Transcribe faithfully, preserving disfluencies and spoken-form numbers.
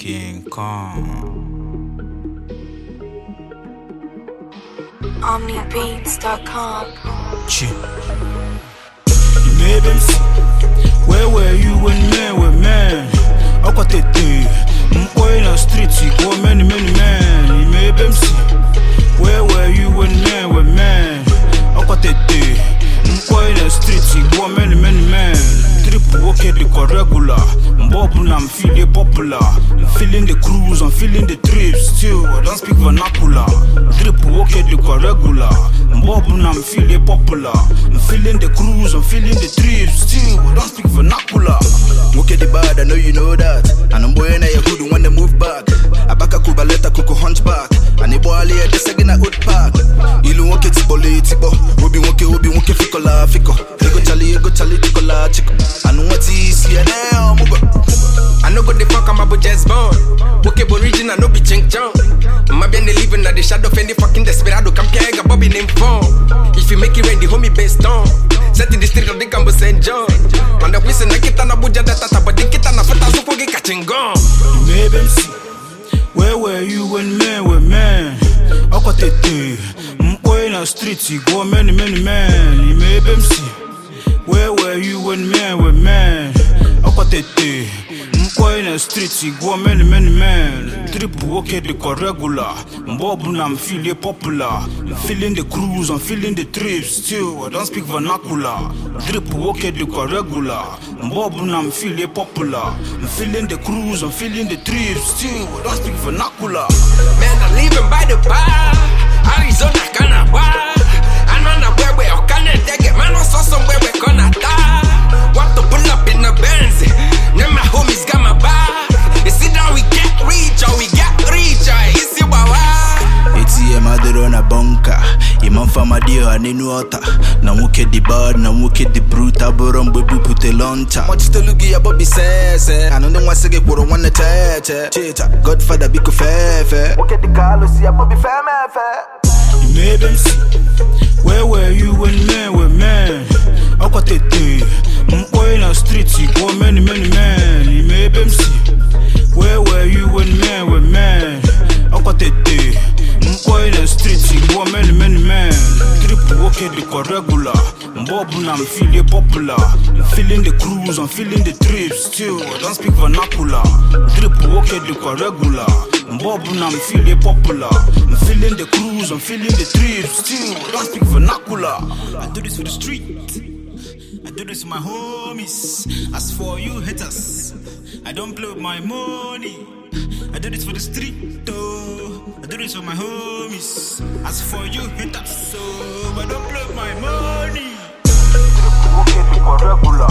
King Kong. Omni Beats dot com. You made them see. Where were you when men were men? I got it there. I'm in the streets, you go many, many men. You made them see. Where were you when men were men? I got it there. I'm in the streets, you go many, many men. Trip walk it, the regular. Bob and I'm feeling popular. I'm feeling the cruise, I'm feeling the trips. Still, I don't speak vernacular. Trip walk it, the regular. Bob and I'm feeling popular. I'm feeling the cruise, I'm feeling the trips. Still, I don't speak vernacular. Walk the bad, I know you know that. And I'm boy in a hood when they move back. I back a kuba letter kuku hunchback. And the boy here, the second I would park. Ilu walk it politico. Obi walk it, Obi walk it, ficola, fico. Ego chali, ego chali, ticola, chico. I know what is here now, mugo. I know go the fuck, I'm about just born. Woke up original, no be chink chong. I'm be living at the shadow of any fucking desperado. Come here, got Bobby name phone. If you make it rain, the homie based on. Set in the street of the Cambo Saint John. And the whistle, I get on a buja data, but they get on a fata so forget catching gone. You made them see. Where were you when men were men? I got it there. I'm in the streets, you go many, many men. You made them see. Where were you when men were men? I got it there. I'm in the streets, you go many, many men. Trip walk it, the regular. Bob and I'm feeling popular. I'm feeling the cruise, I'm feeling the trips. Still, I don't speak vernacular. Trip walk it, the regular. Bob and I'm feeling popular. I'm feeling the cruise, I'm feeling the trips. Still, I don't speak vernacular. Man, I'm living by the bar. Arizona, Canada. I know na where we're gonna take it. Man, I saw somewhere we're gonna die. Want to pull up in the Benz. Now my homies got my back. You see that we get rich or we get richer. You see what I A T M adoro na bunker. Imam fama dio anenu ota. Na muke di bad, na muke di brute. Aborom bebu pute launcher. Much to look ya Bobby says. I know the one sege puro wana cheche. Checha, Godfather biko fefe. Muke di Carlos ya Bobby fefe. You made them see. Where were you when men were men? I got it there. I'm in the streets, you go many, many men. You made them see. Where were you when men were men? I got it there. I'm in the streets, you go many, many men. Trip walk it, the regular. Bob and I'm feeling popular. I'm feeling the cruise, I'm feeling the trips. Still, I don't speak vernacular. Trip walk it, the regular. Bob and I'm feeling popular. I'm feeling the cruise, I'm feeling the trips. Still, I don't speak vernacular. I do this for the street. I do this for my homies. As for you haters, I don't play with my money. I do this for the street though. I do this for my homies. As for you haters, so I don't play with my money. Regular.